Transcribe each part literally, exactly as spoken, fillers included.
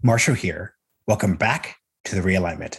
Marshall here. Welcome back to The Realignment.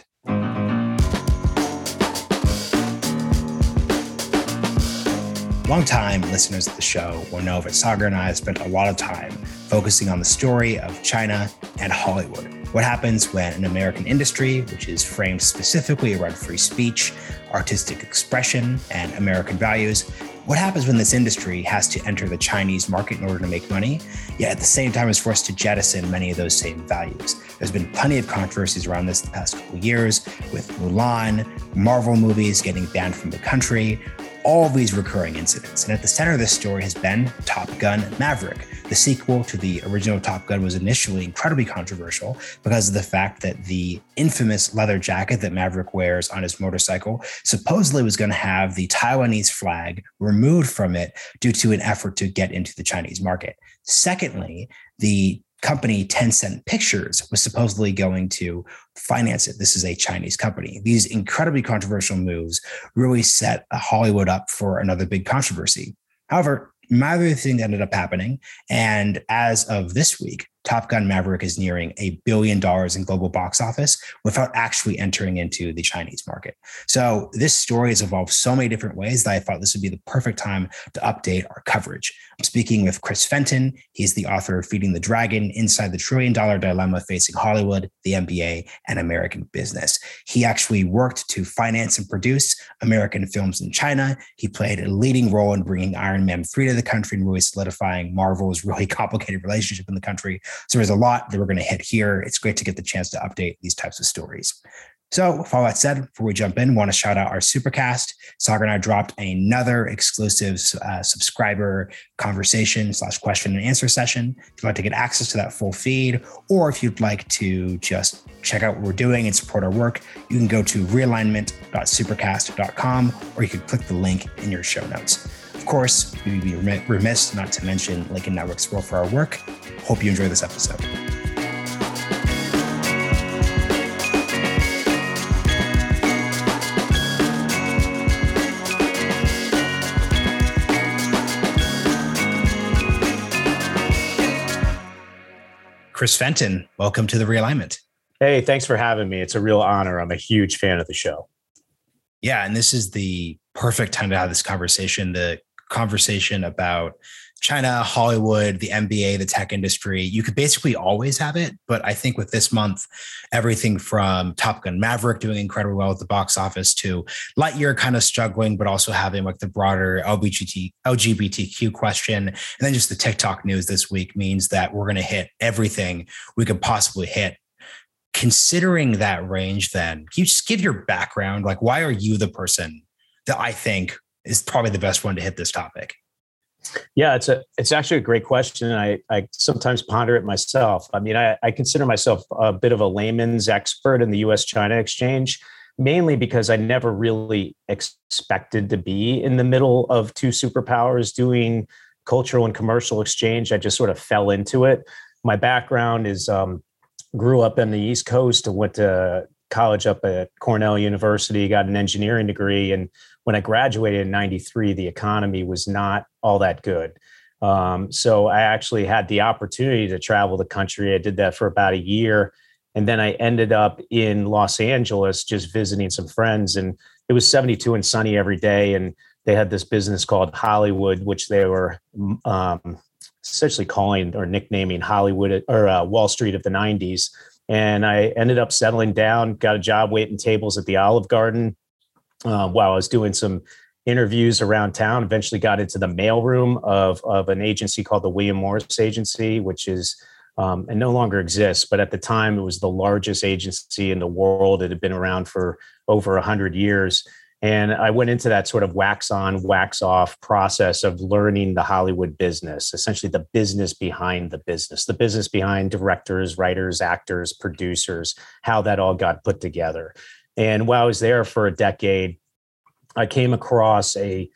Longtime listeners of the show will know that Sagar and I have spent a lot of time focusing on the story of China and Hollywood. What happens when an American industry, which is framed specifically around free speech, artistic expression, and American values, what happens when this industry has to enter the Chinese market in order to make money, yet at the same time is forced to jettison many of those same values? There's been plenty of controversies around this the past couple of years, with Mulan, Marvel movies getting banned from the country, all of these recurring incidents. And at the center of this story has been Top Gun: Maverick. The sequel to the original Top Gun was initially incredibly controversial because of the fact that the infamous leather jacket that Maverick wears on his motorcycle supposedly was going to have the Taiwanese flag removed from it due to an effort to get into the Chinese market. Secondly, the company Tencent Pictures was supposedly going to finance it. This is a Chinese company. These incredibly controversial moves really set Hollywood up for another big controversy. However, neither of the things ended up happening. And as of this week, Top Gun: Maverick is nearing a billion dollars in global box office without actually entering into the Chinese market. So this story has evolved so many different ways that I thought this would be the perfect time to update our coverage. I'm speaking with Chris Fenton. He's the author of Feeding the Dragon: Inside the Trillion Dollar Dilemma Facing Hollywood, the N B A, and American Business. He actually worked to finance and produce American films in China. He played a leading role in bringing Iron Man three to the country and really solidifying Marvel's really complicated relationship in the country. So there's a lot that we're going to hit here. It's great to get the chance to update these types of stories. So with all that said, before we jump in, I want to shout out our Supercast. Sagar and I dropped another exclusive uh, subscriber conversation slash question and answer session. If you'd like to get access to that full feed, or if you'd like to just check out what we're doing and support our work, you can go to realignment dot supercast dot com, or you could click the link in your show notes. Of course, we'd be remiss not to mention Lincoln Network's role for our work. Hope you enjoy this episode. Chris Fenton, welcome to The Realignment. Hey, thanks for having me. It's a real honor. I'm a huge fan of the show. Yeah, and this is the perfect time to have this conversation. The conversation about China, Hollywood, the N B A, the tech industry. You could basically always have it, but I think with this month, everything from Top Gun: Maverick doing incredibly well at the box office to Lightyear kind of struggling, but also having like the broader L G B T Q question. And then just the TikTok news this week means that we're going to hit everything we could possibly hit. Considering that range, then, can you just give your background? Like, why are you the person that I think is probably the best one to hit this topic? Yeah, it's a it's actually a great question. I, I sometimes ponder it myself. I mean, I, I consider myself a bit of a layman's expert in the U S China exchange, mainly because I never really expected to be in the middle of two superpowers doing cultural and commercial exchange. I just sort of fell into it. My background is um, grew up in the East Coast, went to college up at Cornell University, got an engineering degree. And when I graduated in ninety-three, the economy was not all that good. Um, so I actually had the opportunity to travel the country. I did that for about a year. And then I ended up in Los Angeles, just visiting some friends. And it was seventy-two and sunny every day. And they had this business called Hollywood, which they were um, essentially calling or nicknaming Hollywood or uh, Wall Street of the nineties. And I ended up settling down, got a job waiting tables at the Olive Garden uh, while I was doing some interviews around town. Eventually got into the mailroom of, of an agency called the William Morris Agency, which is, um, and no longer exists, but at the time it was the largest agency in the world. It had been around for over one hundred years. And I went into that sort of wax on, wax off process of learning the Hollywood business, essentially the business behind the business, the business behind directors, writers, actors, producers, how that all got put together. And while I was there for a decade, I came across a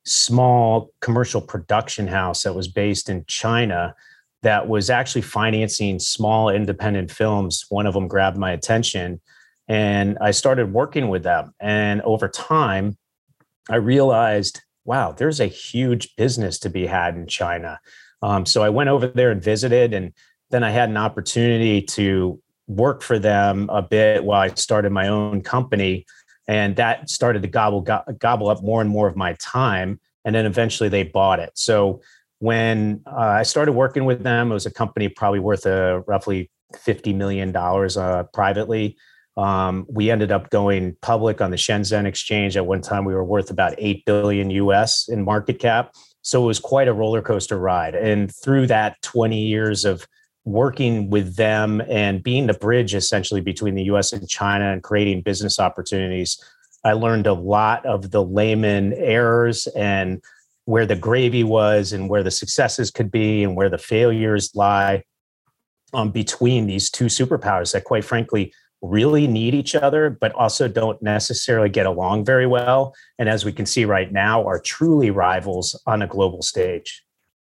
small commercial production house that was based in China that was actually financing small independent films. One of them grabbed my attention. And I started working with them. And over time, I realized, wow, there's a huge business to be had in China. Um, so I went over there and visited. And then I had an opportunity to worked for them a bit while I started my own company. And that started to gobble, go- gobble up more and more of my time. And then eventually they bought it. So when uh, I started working with them, it was a company probably worth uh, roughly fifty million dollars uh, privately. Um, we ended up going public on the Shenzhen exchange. At one time, we were worth about eight billion U S in market cap. So it was quite a roller coaster ride. And through that twenty years of working with them and being the bridge essentially between the U S and China and creating business opportunities, I learned a lot of the layman errors and where the gravy was and where the successes could be and where the failures lie um, between these two superpowers that, quite frankly, really need each other, but also don't necessarily get along very well. And as we can see right now, are truly rivals on a global stage.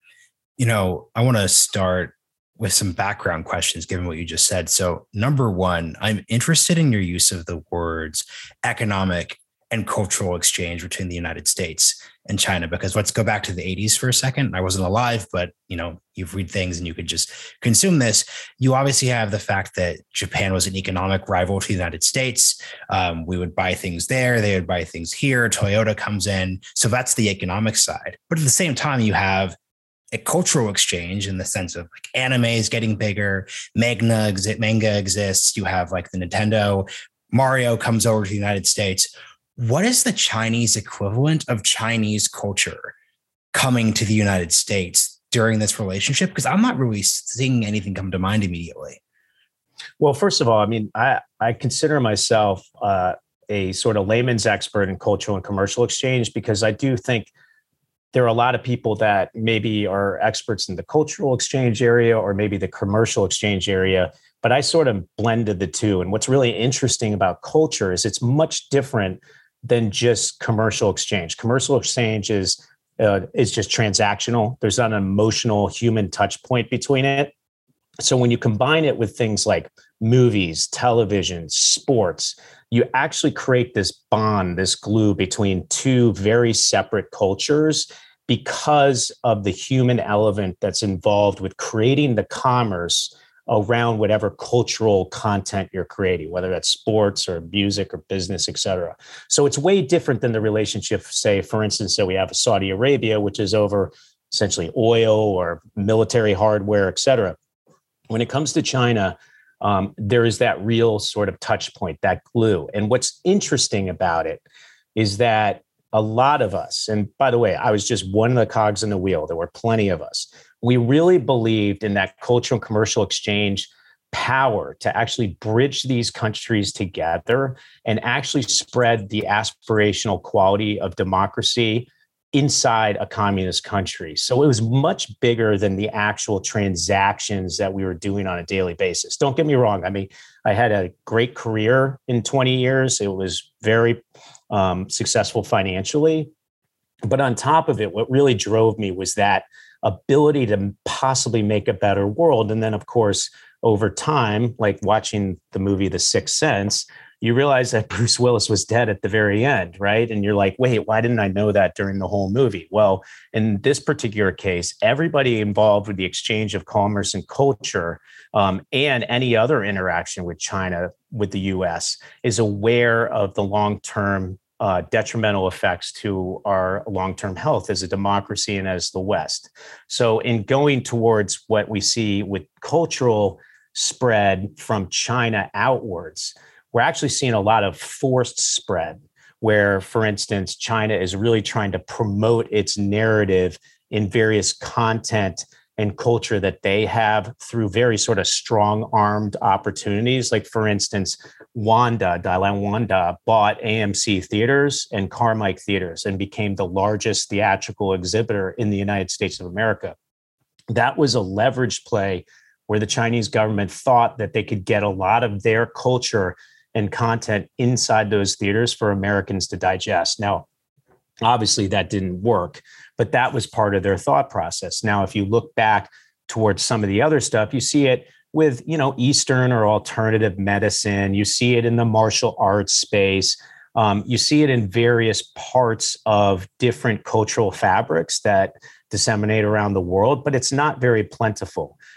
You know, I want to start with some background questions, given what you just said. So number one, I'm interested in your use of the words economic and cultural exchange between the United States and China, because let's go back to the eighties for a second. I wasn't alive, but you know, you've read things and you could just consume this. You obviously have the fact that Japan was an economic rival to the United States. Um, we would buy things there. They would buy things here. Toyota comes in. So that's the economic side. But at the same time, you have a cultural exchange in the sense of like anime is getting bigger, manga, manga exists. You have like the Nintendo, Mario comes over to the United States. What is the Chinese equivalent of Chinese culture coming to the United States during this relationship? Because I'm not really seeing anything come to mind immediately. Well, first of all, I mean, I, I consider myself uh, a sort of layman's expert in cultural and commercial exchange, because I do think there are a lot of people that maybe are experts in the cultural exchange area or maybe the commercial exchange area, but I sort of blended the two. And what's really interesting about culture is it's much different than just commercial exchange. Commercial exchange is uh, is just transactional. There's not an emotional human touch point between it. So when you combine it with things like movies, television, sports, you actually create this bond, this glue between two very separate cultures because of the human element that's involved with creating the commerce around whatever cultural content you're creating, whether that's sports or music or business, et cetera. So it's way different than the relationship, say, for instance, that we have with Saudi Arabia, which is over essentially oil or military hardware, et cetera. When it comes to China, um, there is that real sort of touch point, that glue. And what's interesting about it is that a lot of us, and by the way, I was just one of the cogs in the wheel. There were plenty of us. We really believed in that cultural and commercial exchange power to actually bridge these countries together and actually spread the aspirational quality of democracy inside a communist country. So it was much bigger than the actual transactions that we were doing on a daily basis. Don't get me wrong. I mean, I had a great career in twenty years. It was very um, successful financially. But on top of it, what really drove me was that ability to possibly make a better world. And then, of course, over time, like watching the movie The Sixth Sense, you realize that Bruce Willis was dead at the very end, right? And you're like, wait, why didn't I know that during the whole movie? Well, in this particular case, everybody involved with the exchange of commerce and culture um, and any other interaction with China, with the U S, is aware of the long-term uh, detrimental effects to our long-term health as a democracy and as the West. So in going towards what we see with cultural spread from China outwards, we're actually seeing a lot of forced spread where, for instance, China is really trying to promote its narrative in various content and culture that they have through very sort of strong-armed opportunities. Like, for instance, Wanda, Dalai Wanda, bought A M C Theaters and Carmike Theaters and became the largest theatrical exhibitor in the United States of America. That was a leverage play where the Chinese government thought that they could get a lot of their culture and content inside those theaters for Americans to digest. Now, obviously that didn't work, but that was part of their thought process. Now, if you look back towards some of the other stuff, you see it with, you know, Eastern or alternative medicine. You see it in the martial arts space. Um, you see it in various parts of different cultural fabrics that disseminate around the world, but it's not very plentiful.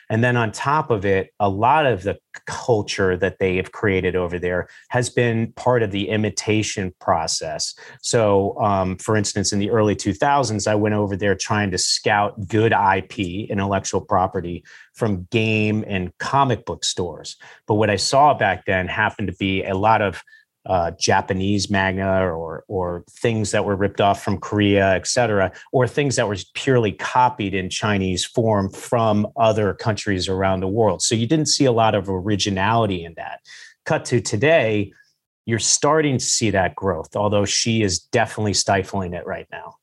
And then on top of it, a lot of the culture that they have created over there has been part of the imitation process. So, um, for instance, in the early two thousands, I went over there trying to scout good I P, intellectual property, from game and comic book stores. But what I saw back then happened to be a lot of uh, Japanese manga or or things that were ripped off from Korea, et cetera, or things that were purely copied in Chinese form from other countries around the world. So you didn't see a lot of originality in that. Cut to today, you're starting to see that growth, although she is definitely stifling it right now.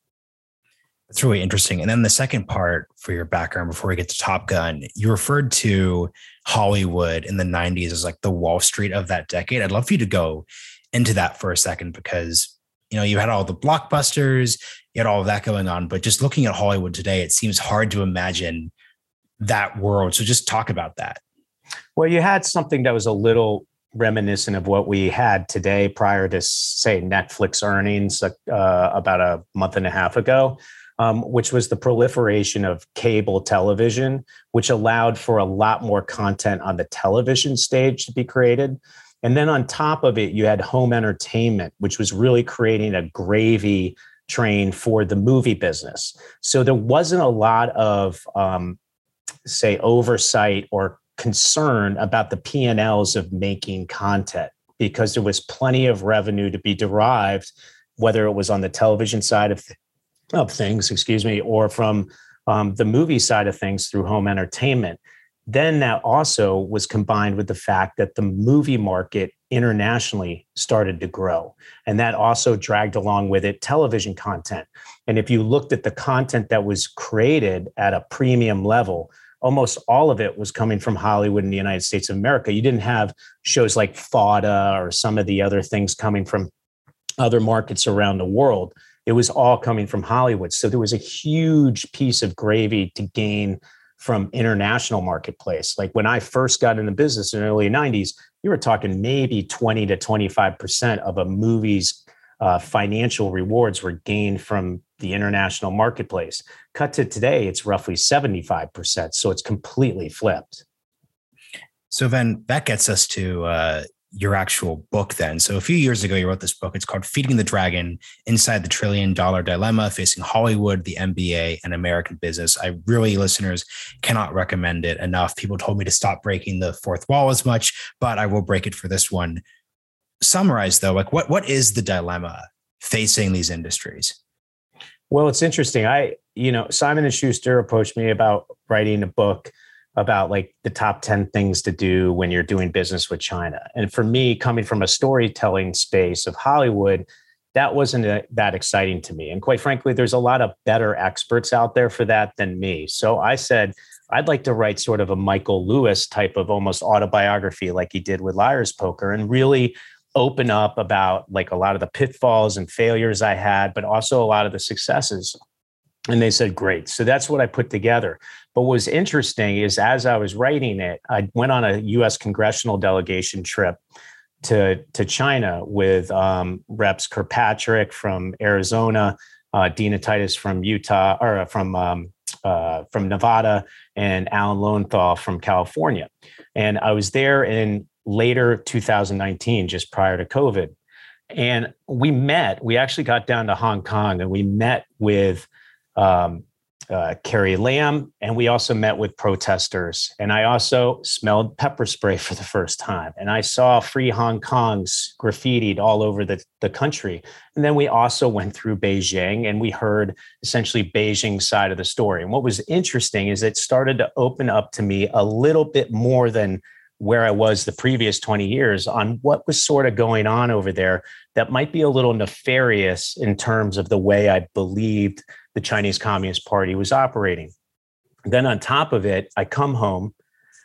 That's really interesting. And then the second part for your background before we get to Top Gun, you referred to Hollywood in the nineties as like the Wall Street of that decade. I'd love for you to go into that for a second because, you know, you had all the blockbusters, you had all of that going on, but just looking at Hollywood today, it seems hard to imagine that world. So just talk about that. Well, you had something that was a little reminiscent of what we had today prior to, say, Netflix earnings uh, about a month and a half ago. Um, which was the proliferation of cable television, which allowed for a lot more content on the television stage to be created. And then on top of it, you had home entertainment, which was really creating a gravy train for the movie business. So there wasn't a lot of, um, say, oversight or concern about the P and L's of making content because there was plenty of revenue to be derived, whether it was on the television side of things, of things, excuse me, or from um, the movie side of things through home entertainment. Then that also was combined with the fact that the movie market internationally started to grow. And that also dragged along with it television content. And if you looked at the content that was created at a premium level, almost all of it was coming from Hollywood in the United States of America. You didn't have shows like FODA or some of the other things coming from other markets around the world. It was all coming from Hollywood. So there was a huge piece of gravy to gain from international marketplace. Like when I first got in the business in the early nineties, you were talking maybe twenty to twenty-five percent of a movie's uh, financial rewards were gained from the international marketplace. Cut to today, it's roughly seventy-five percent. So it's completely flipped. So then that gets us to uh, your actual book then. So a few years ago, you wrote this book. It's called Feeding the Dragon, Inside the Trillion Dollar Dilemma, Facing Hollywood, the M B A, and American Business. I really, listeners, cannot recommend it enough. People told me to stop breaking the fourth wall as much, but I will break it for this one. Summarize though, like what, what is the dilemma facing these industries? Well, it's interesting. I, you know, Simon and Schuster approached me about writing a book about like the top ten things to do when you're doing business with China. And for me, coming from a storytelling space of Hollywood, that wasn't a, that exciting to me. And quite frankly, there's a lot of better experts out there for that than me. So I said, I'd like to write sort of a Michael Lewis type of almost autobiography like he did with Liar's Poker and really open up about like a lot of the pitfalls and failures I had, but also a lot of the successes. And they said, great. So that's what I put together. But what was interesting is as I was writing it, I went on a U S congressional delegation trip to, to China with um, Reps Kirkpatrick from Arizona, uh, Dina Titus from Utah, or from, um, uh, from Nevada, and Alan Lowenthal from California. And I was there in later two thousand nineteen, just prior to COVID. And we met, we actually got down to Hong Kong and we met with um, uh, Carrie Lam, and we also met with protesters. And I also smelled pepper spray for the first time. And I saw Free Hong Kongs graffitied all over the, the country. And then we also went through Beijing and we heard essentially Beijing's side of the story. And what was interesting is it started to open up to me a little bit more than where I was the previous twenty years on what was sort of going on over there that might be a little nefarious in terms of the way I believed the Chinese Communist Party was operating. Then on top of it, I come home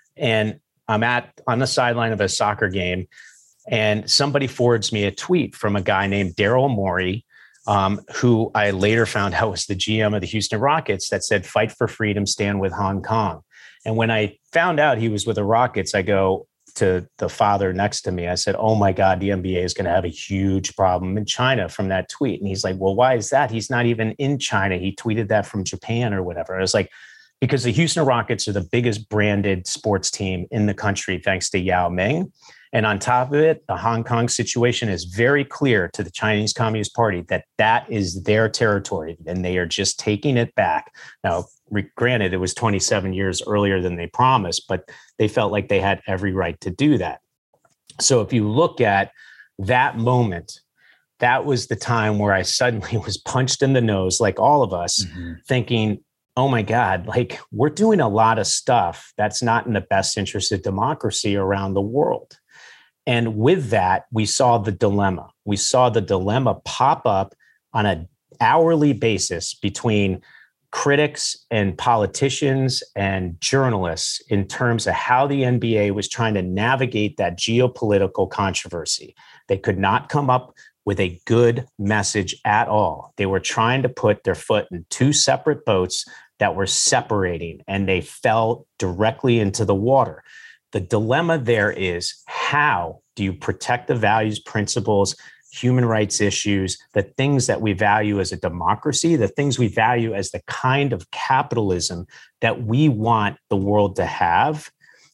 and I'm at on the sideline of a soccer game and somebody forwards me a tweet from a guy named Daryl Morey, um, who I later found out was the G M of the Houston Rockets, that said, fight for freedom, stand with Hong Kong. And when I found out he was with the Rockets, I go to the father next to me. I said, oh my God, the N B A is going to have a huge problem in China from that tweet. And he's like, well, why is that? He's not even in China. He tweeted that from Japan or whatever. I was like, because the Houston Rockets are the biggest branded sports team in the country, thanks to Yao Ming. And on top of it, the Hong Kong situation is very clear to the Chinese Communist Party that that is their territory and they are just taking it back. Now, granted, it was twenty-seven years earlier than they promised, but they felt like they had every right to do that. So if you look at that moment, that was the time where I suddenly was punched in the nose, like all of us, mm-hmm. thinking, oh my God, like we're doing a lot of stuff that's not in the best interest of democracy around the world. And with that, we saw the dilemma. We saw the dilemma pop up on an hourly basis between critics and politicians and journalists in terms of how the N B A was trying to navigate that geopolitical controversy. They could not come up with a good message at all. They were trying to put their foot in two separate boats that were separating, and they fell directly into the water. The dilemma there is, how do you protect the values, principles, human rights issues, the things that we value as a democracy, the things we value as the kind of capitalism that we want the world to have,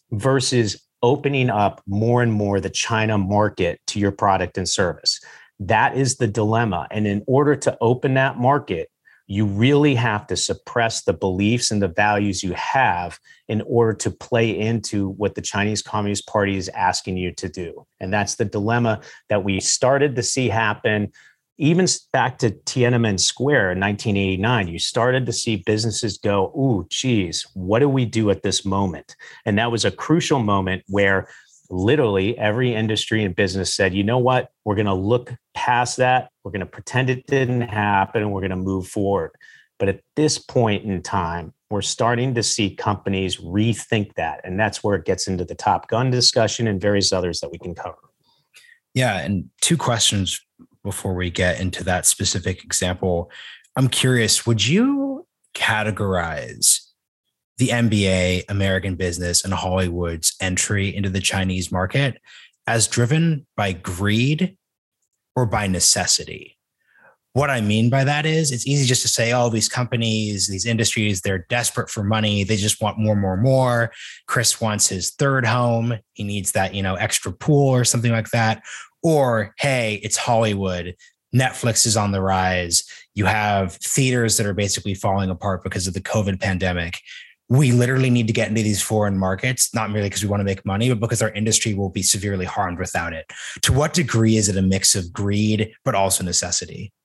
versus opening up more and more the China market to your product and service? That is the dilemma. And in order to open that market, you really have to suppress the beliefs and the values you have in order to play into what the Chinese Communist Party is asking you to do. And that's the dilemma that we started to see happen even back to Tiananmen Square in nineteen eighty-nine. You started to see businesses go, ooh, geez, what do we do at this moment? And that was a crucial moment where literally every industry and business said, you know what, we're going to look past that. We're going to pretend it didn't happen and we're going to move forward. But at this point in time, we're starting to see companies rethink that. And that's where it gets into the Top Gun discussion and various others that we can cover. Yeah. And two questions before we get into that specific example. I'm curious, would you categorize the N B A, American business, and Hollywood's entry into the Chinese market as driven by greed or by necessity? What I mean by that is, it's easy just to say, oh, these companies, these industries, they're desperate for money. They just want more, more, more. Chris wants his third home. He needs that, you know, extra pool or something like that. Or, hey, it's Hollywood. Netflix is on the rise. You have theaters that are basically falling apart because of the COVID pandemic. We literally need to get into these foreign markets, not merely because we want to make money, but because our industry will be severely harmed without it. To what degree is it a mix of greed, but also necessity?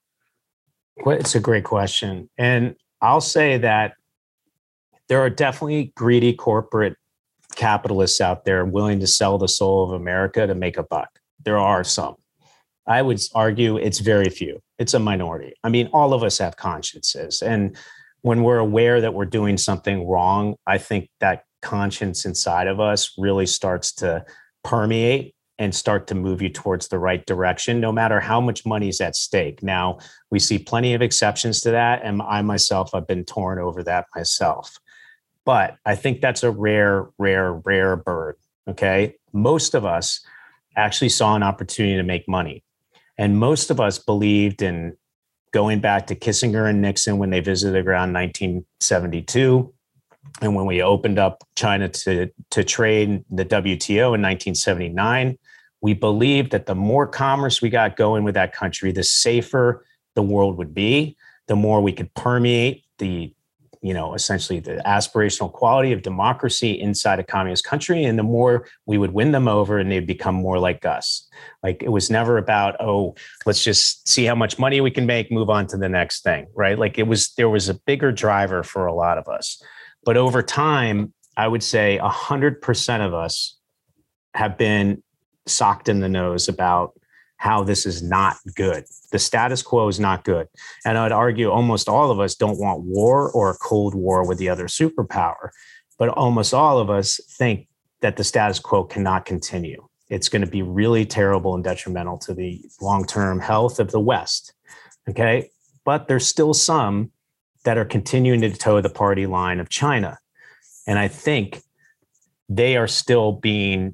Well, it's a great question. And I'll say that there are definitely greedy corporate capitalists out there willing to sell the soul of America to make a buck. There are some. I would argue it's very few. It's a minority. I mean, all of us have consciences. And when we're aware that we're doing something wrong, I think that conscience inside of us really starts to permeate and start to move you towards the right direction, no matter how much money is at stake. Now, we see plenty of exceptions to that. And I myself, I've been torn over that myself. But I think that's a rare, rare, rare bird. Okay. Most of us actually saw an opportunity to make money. And most of us believed in going back to Kissinger and Nixon when they visited around nineteen seventy-two. And when we opened up China to, to trade the W T O in nineteen seventy-nine, we believed that the more commerce we got going with that country, the safer the world would be, the more we could permeate the, you know, essentially the aspirational quality of democracy inside a communist country. And the more we would win them over and they'd become more like us. Like, it was never about, oh, let's just see how much money we can make, move on to the next thing, right? Like, it was, there was a bigger driver for a lot of us. But over time, I would say a hundred percent of us have been socked in the nose about how this is not good. The status quo is not good. And I'd argue almost all of us don't want war or a Cold War with the other superpower, but almost all of us think that the status quo cannot continue. It's going to be really terrible and detrimental to the long-term health of the West. Okay. But there's still some that are continuing to toe the party line of China. And I think they are still being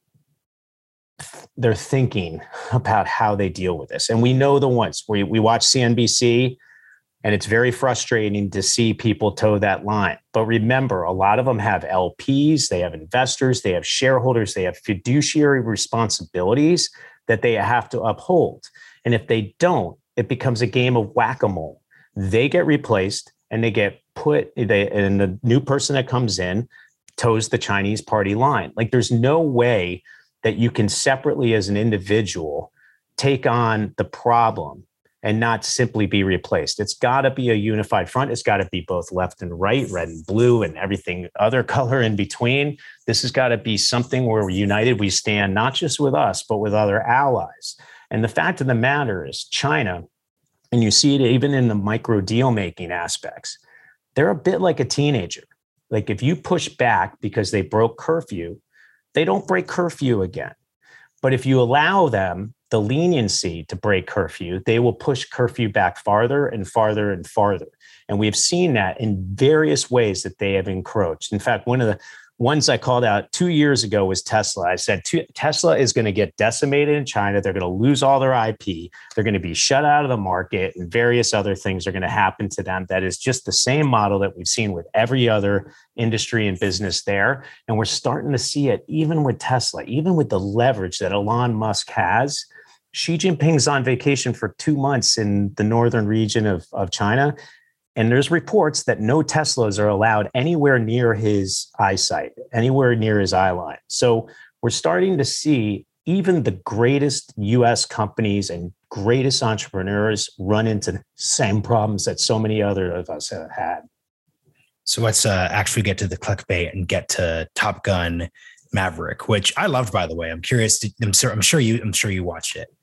they're thinking about how they deal with this. And we know the ones we, we watch C N B C, And it's very frustrating to see people toe that line. But remember, a lot of them have L Ps, they have investors, they have shareholders, they have fiduciary responsibilities that they have to uphold. And if they don't, it becomes a game of whack-a-mole. They get replaced and they get put, they, and the new person that comes in toes the Chinese party line. Like there's no way that you can separately as an individual take on the problem and not simply be replaced. It's got to be a unified front. It's got to be both left and right, red and blue, and everything other color in between. This has got to be something where we're united. We stand not just with us, but with other allies. And the fact of the matter is China, and you see it even in the micro deal making aspects, they're a bit like a teenager. Like if you push back because they broke curfew, they don't break curfew again. But if you allow them the leniency to break curfew, they will push curfew back farther and farther and farther. And we've seen that in various ways that they have encroached. In fact, one of the ones I called out two years ago was Tesla. I said, Tesla is going to get decimated in China. They're going to lose all their I P. They're going to be shut out of the market, and various other things are going to happen to them. That is just the same model that we've seen with every other industry and business there. And we're starting to see it even with Tesla, even with the leverage that Elon Musk has. Xi Jinping's on vacation for two months in the northern region of, of China. And there's reports that no Teslas are allowed anywhere near his eyesight, anywhere near his eye line. So we're starting to see even the greatest U S companies and greatest entrepreneurs run into the same problems that so many other of us have had. So let's uh, actually get to the clickbait and get to Top Gun Maverick, which I loved, by the way. I'm curious. To, I'm, sure, I'm sure you. I'm sure you watched it.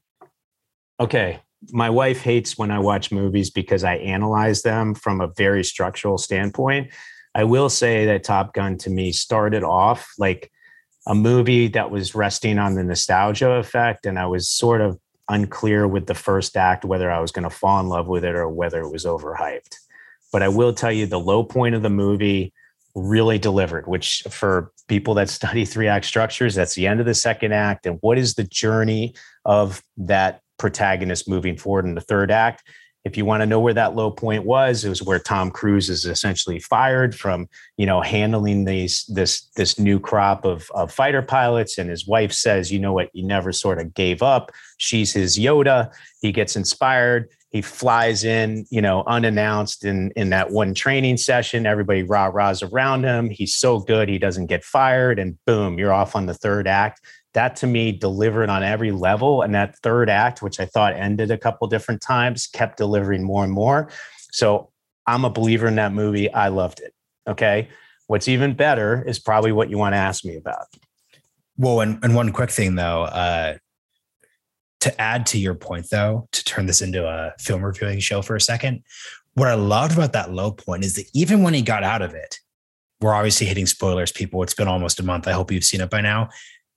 Okay. My wife hates when I watch movies because I analyze them from a very structural standpoint. I will say that Top Gun to me started off like a movie that was resting on the nostalgia effect. And I was sort of unclear with the first act, whether I was going to fall in love with it or whether it was overhyped. But I will tell you the low point of the movie really delivered, which for people that study three act structures, that's the end of the second act. And what is the journey of that protagonist moving forward in the third act? If you want to know where that low point was, it was where Tom Cruise is essentially fired from, you know, handling these this this new crop of, of fighter pilots. And his wife says, you know what, you never sort of gave up. She's his Yoda. He gets inspired. He flies in, you know, unannounced in, in that one training session. Everybody rah-rahs around him. He's so good, he doesn't get fired. And boom, you're off on the third act. That to me delivered on every level. And that third act, which I thought ended a couple different times, kept delivering more and more. So I'm a believer in that movie. I loved it. Okay. What's even better is probably what you want to ask me about. Well, and, and one quick thing though, uh, to add to your point though, to turn this into a film reviewing show for a second, what I loved about that low point is that even when he got out of it, we're obviously hitting spoilers, people. It's been almost a month. I hope you've seen it by now.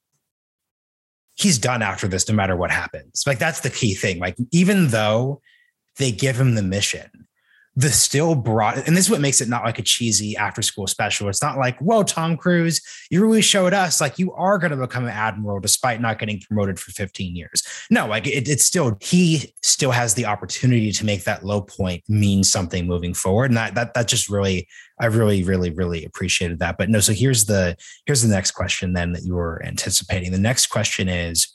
He's done after this, no matter what happens. Like, that's the key thing. Like, even though they give him the mission, the still brought, and this is what makes it not like a cheesy after school special. It's not like, whoa, Tom Cruise, you really showed us like you are going to become an admiral despite not getting promoted for fifteen years. No, like it, it's still, he still has the opportunity to make that low point mean something moving forward. And that, that, that just really, I really, really, really appreciated that. But no, so here's the, here's the next question then that you were anticipating. The next question is,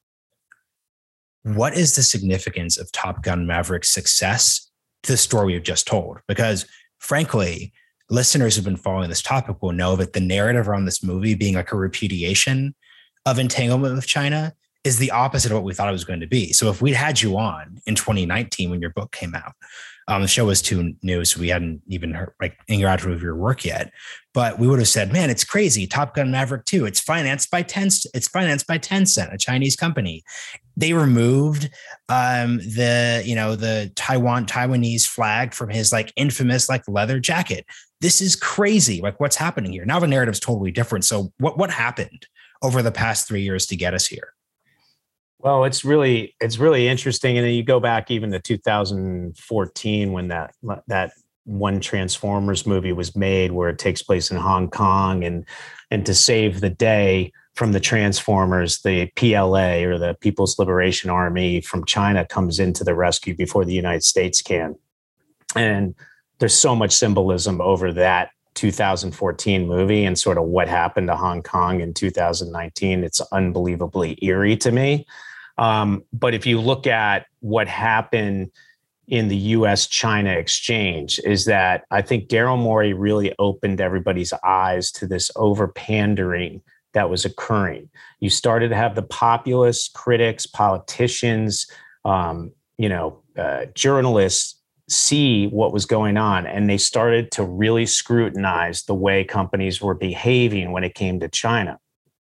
what is the significance of Top Gun Maverick's success to the story we've just told? Because frankly, listeners who've been following this topic will know that the narrative around this movie being like a repudiation of entanglement with China is the opposite of what we thought it was going to be. So if we'd had you on in twenty nineteen when your book came out, um, the show was too new, so we hadn't even heard, like, interacted with your work yet. But we would have said, man, it's crazy. Top Gun Maverick two, it's financed by Tencent. It's financed by Tencent, a Chinese company. They removed um, the, you know, the Taiwan Taiwanese flag from his like infamous like leather jacket. This is crazy. Like, what's happening here? Now the narrative's totally different. So what what happened over the past three years to get us here? Well, it's really it's really interesting, and then you go back even to two thousand fourteen when that that one Transformers movie was made, where it takes place in Hong Kong, and and to save the day from the Transformers, the P L A, or the People's Liberation Army from China, comes into the rescue before the United States can. And there's so much symbolism over that two thousand fourteen movie and sort of what happened to Hong Kong in two thousand nineteen. It's unbelievably eerie to me. Um, but if you look at what happened in the U S China exchange, is that I think Daryl Morey really opened everybody's eyes to this over pandering that was occurring. You started to have the populace, critics, politicians, um, you know, uh, journalists see what was going on, and they started to really scrutinize the way companies were behaving when it came to China.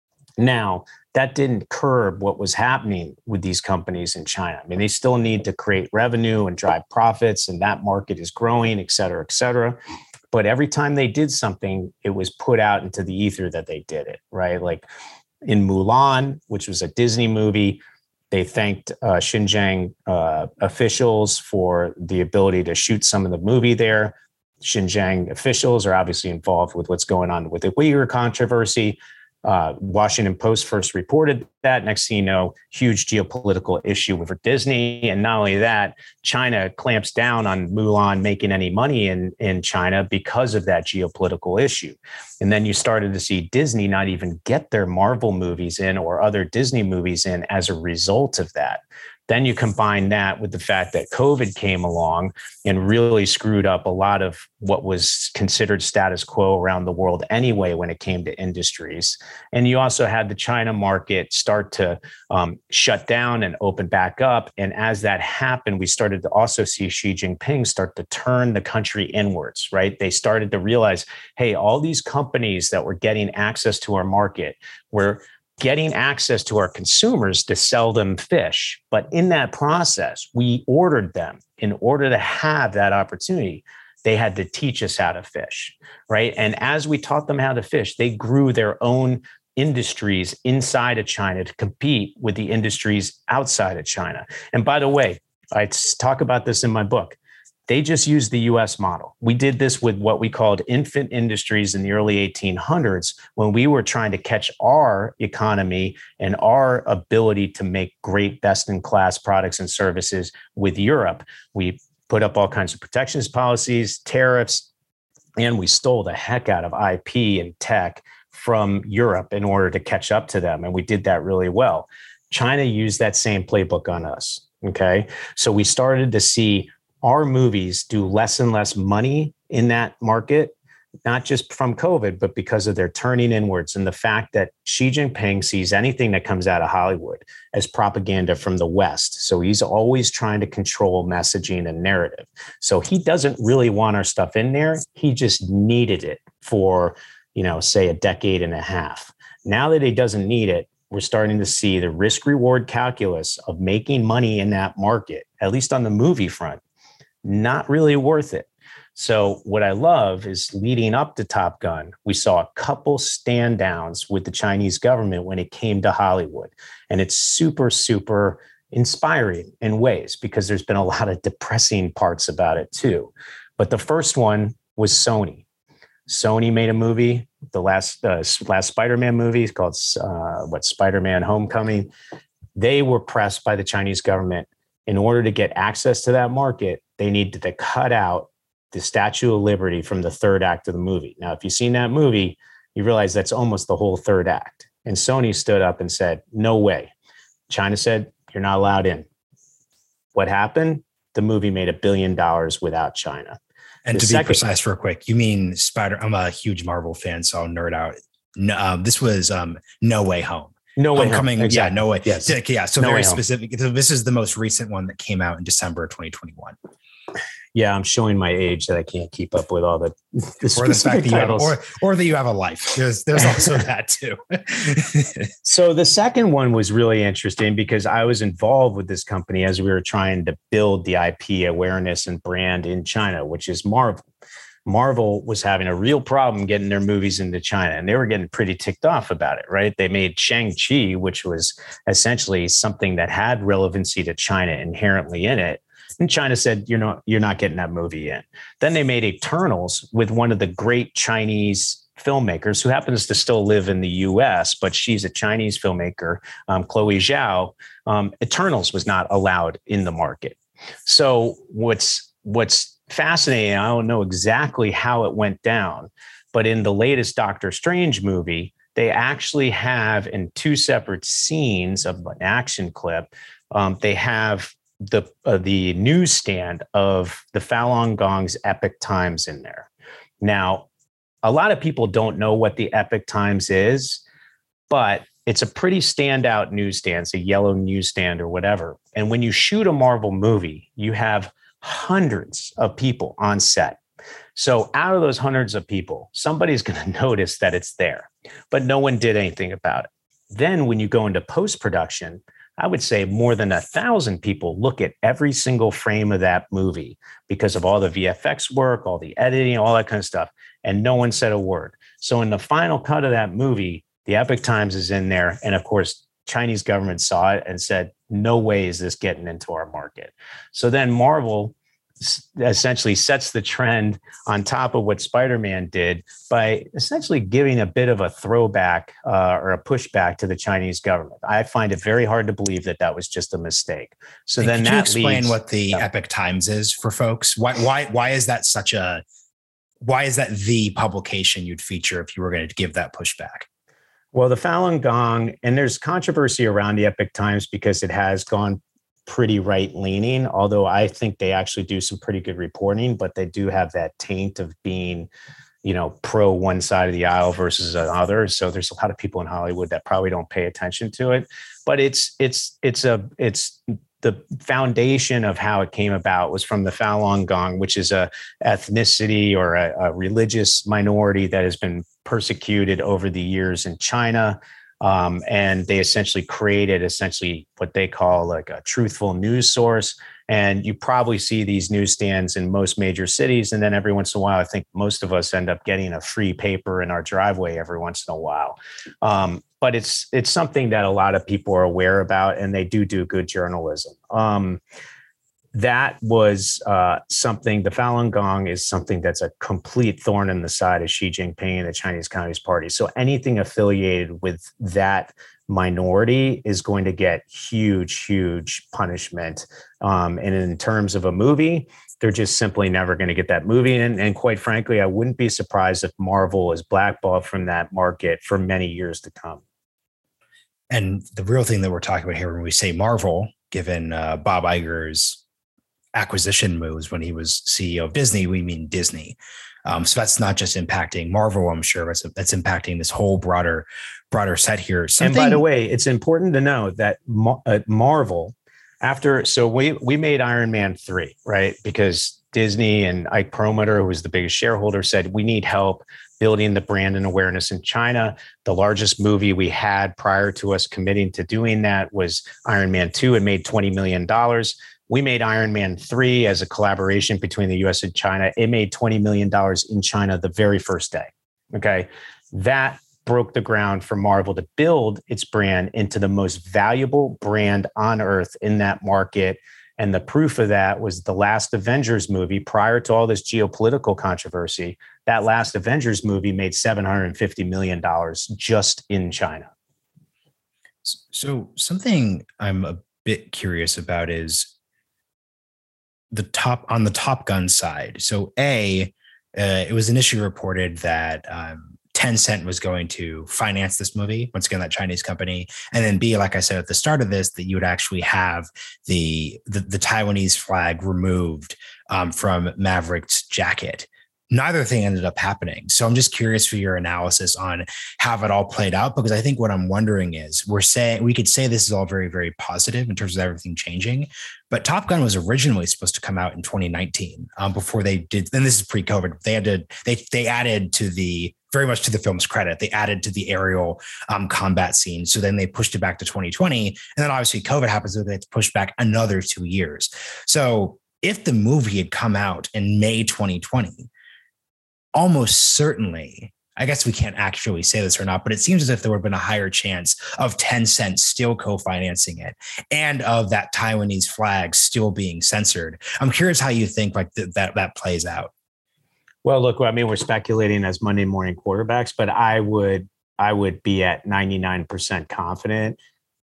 Now, that didn't curb what was happening with these companies in China. I mean, they still need to create revenue and drive profits, and that market is growing, et cetera, et cetera. But every time they did something, it was put out into the ether that they did it, right? Like in Mulan, which was a Disney movie, they thanked uh, Xinjiang uh, officials for the ability to shoot some of the movie there. Xinjiang officials are obviously involved with what's going on with the Uyghur controversy. Uh, Washington Post first reported that. Next thing you know, huge geopolitical issue with Disney. And not only that, China clamps down on Mulan making any money in, in China because of that geopolitical issue. And then you started to see Disney not even get their Marvel movies in or other Disney movies in as a result of that. Then you combine that with the fact that COVID came along and really screwed up a lot of what was considered status quo around the world anyway when it came to industries. And you also had the China market start to um, shut down and open back up. And as that happened, we started to also see Xi Jinping start to turn the country inwards, right? They started to realize, hey, all these companies that were getting access to our market were getting access to our consumers to sell them fish. But in that process, we ordered them in order to have that opportunity. They had to teach us how to fish, right? And as we taught them how to fish, they grew their own industries inside of China to compete with the industries outside of China. And by the way, I talk about this in my book. They just used the U S model. We did this with what we called infant industries in the early eighteen hundreds when we were trying to catch our economy and our ability to make great best-in-class products and services with Europe. We put up all kinds of protectionist policies, tariffs, and we stole the heck out of I P and tech from Europe in order to catch up to them. And we did that really well. China used that same playbook on us, okay? So we started to see our movies do less and less money in that market, not just from COVID, but because of their turning inwards and the fact that Xi Jinping sees anything that comes out of Hollywood as propaganda from the West. So he's always trying to control messaging and narrative. So he doesn't really want our stuff in there. He just needed it for, you know, say a decade and a half. Now that he doesn't need it, we're starting to see the risk reward calculus of making money in that market, at least on the movie front, not really worth it. So what I love is leading up to Top Gun, we saw a couple stand downs with the Chinese government when it came to Hollywood. And it's super, super inspiring in ways because there's been a lot of depressing parts about it too. But the first one was Sony. Sony made a movie, the last uh, last Spider-Man movie called uh, what Spider-Man Homecoming. They were pressed by the Chinese government. In order to get access to that market, they needed to cut out the Statue of Liberty from the third act of the movie. Now, if you've seen that movie, you realize that's almost the whole third act. And Sony stood up and said, no way. China said, you're not allowed in. What happened? The movie made a billion dollars without China. And the to second, be precise real quick, you mean Spider, I'm a huge Marvel fan, so I'll nerd out. No, um, this was um, No Way Home. No Way Homecoming, Home. Exactly. Yeah, No Way. Yes. Yeah, so No very Way Home. specific. So this is the most recent one that came out in December of twenty twenty-one. Yeah, I'm showing my age that I can't keep up with all the, the or the fact that you have, titles. or, or that you have a life. There's there's also that too. So the second one was really interesting because I was involved with this company as we were trying to build the I P awareness and brand in China, which is Marvel. Marvel was having a real problem getting their movies into China, and they were getting pretty ticked off about it, right? They made Shang-Chi, which was essentially something that had relevancy to China inherently in it. And China said, you're not, you're not getting that movie in. Then they made Eternals with one of the great Chinese filmmakers who happens to still live in the U S, but she's a Chinese filmmaker, um, Chloe Zhao. Um, Eternals was not allowed in the market. So what's, what's fascinating. I don't know exactly how it went down, but in the latest Doctor Strange movie, they actually have in two separate scenes of an action clip, um, they have the uh, the newsstand of the Falun Gong's Epic Times in there. Now, a lot of people don't know what the Epic Times is, but it's a pretty standout newsstand. It's a yellow newsstand or whatever. And when you shoot a Marvel movie, you have hundreds of people on set. So out of those hundreds of people, somebody's going to notice that it's there, but no one did anything about it. Then when you go into post-production, I would say more than a thousand people look at every single frame of that movie because of all the V F X work, all the editing, all that kind of stuff. And no one said a word. So in the final cut of that movie, the Epic Times is in there. And of course, Chinese government saw it and said, no way is this getting into our market. So then Marvel essentially sets the trend on top of what Spider-Man did by essentially giving a bit of a throwback uh, or a pushback to the Chinese government. I find it very hard to believe that that was just a mistake. So and then could that you explain leads, what the yeah. Epic Times is for folks? Why, why, why is that such a, why is that the publication you'd feature if you were going to give that pushback? Well, the Falun Gong, and there's controversy around the Epic Times because it has gone pretty right-leaning, although I think they actually do some pretty good reporting, but they do have that taint of being, you know, pro one side of the aisle versus another. So there's a lot of people in Hollywood that probably don't pay attention to it, but it's, it's, it's a, it's the foundation of how it came about was from the Falun Gong, which is a ethnicity or a, a religious minority that has been persecuted over the years in China. Um, and they essentially created essentially what they call like a truthful news source. And you probably see these newsstands in most major cities. And then every once in a while, I think most of us end up getting a free paper in our driveway every once in a while. Um, but it's it's something that a lot of people are aware about, and they do do good journalism. Um, that was uh, something, the Falun Gong is something that's a complete thorn in the side of Xi Jinping and the Chinese Communist Party. So anything affiliated with that minority is going to get huge, huge punishment. Um, and in terms of a movie, they're just simply never going to get that movie. And, and quite frankly, I wouldn't be surprised if Marvel is blackballed from that market for many years to come. And the real thing that we're talking about here when we say Marvel, given uh, Bob Iger's acquisition moves when he was C E O of Disney, we mean Disney. Um, so that's not just impacting Marvel, I'm sure, that's, that's impacting this whole broader, broader set here. Something- and by the way, it's important to know that Mar- uh, Marvel, after, so we we made Iron Man three, right? Because Disney and Ike Perlmutter, who was the biggest shareholder, said, we need help building the brand and awareness in China. The largest movie we had prior to us committing to doing that was Iron Man two. It made twenty million dollars. We made Iron Man three as a collaboration between the U S and China. It made twenty million dollars in China the very first day. Okay. That broke the ground for Marvel to build its brand into the most valuable brand on earth in that market. And the proof of that was the last Avengers movie prior to all this geopolitical controversy. That last Avengers movie made seven hundred fifty million dollars just in China. So something I'm a bit curious about is the top on the Top Gun side. So A, uh, it was initially reported that um, Tencent was going to finance this movie, once again, that Chinese company. And then B, like I said at the start of this, that you would actually have the the, the Taiwanese flag removed um, from Maverick's jacket. Neither thing ended up happening. So I'm just curious for your analysis on how it all played out, because I think what I'm wondering is we're saying we could say this is all very, very positive in terms of everything changing, but Top Gun was originally supposed to come out in twenty nineteen um, before they did. And this is pre-COVID. They had to, they, they added to the, very much to the film's credit, they added to the aerial um, combat scene. So then they pushed it back to twenty twenty. And then obviously COVID happens, so they had to push back another two years. So if the movie had come out in May twenty twenty, almost certainly, I guess we can't actually say this or not, but it seems as if there would have been a higher chance of Tencent still co-financing it and of that Taiwanese flag still being censored. I'm curious how you think like th- that that plays out. Well, look, I mean, we're speculating as Monday morning quarterbacks, but I would I would be at ninety-nine percent confident